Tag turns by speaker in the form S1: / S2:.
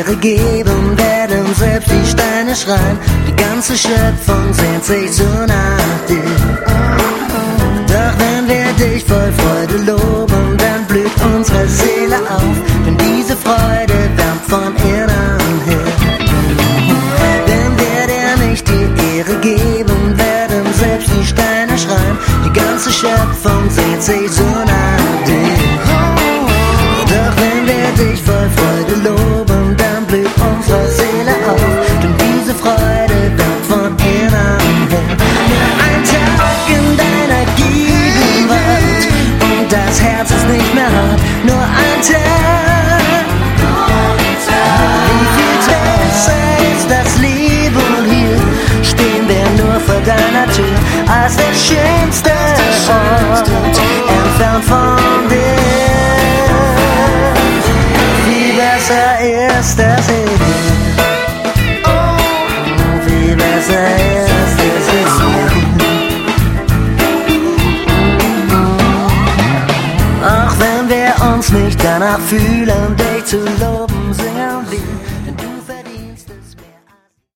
S1: Ehre geben, werden selbst die Steine schreien. Die ganze Schöpfung sehnt sich so nach dir. Doch wenn wir dich voll Freude loben, dann blüht unsere Seele auf, denn diese Freude wärmt von innen her. Wenn wir dir nicht die Ehre geben, werden selbst die Steine schreien. Die ganze Schöpfung sehnt sich so nach dir. Doch wenn wir dich voll Freude loben, dann blüht unsere Seele auf, denn diese Freude wärmt von innen her. Nur ein Tag in deiner Gegenwart und das Herz ist nicht mehr hart. Nur ein Tag, wie viel besser ist das Leben hier? Stehen wir nur vor deiner Tür, als der schönste Ort, entfernt von dir. Wie besser ist das hier? Oh, wie besser ist das hier? Auch wenn wir uns nicht danach fühlen, dich zu loben,